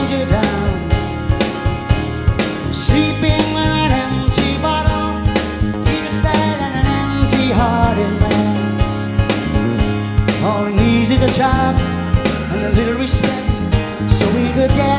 you down. Sleeping with an empty bottle, he's a sad and an empty-hearted man. All he needs is a job and a little respect, so he could get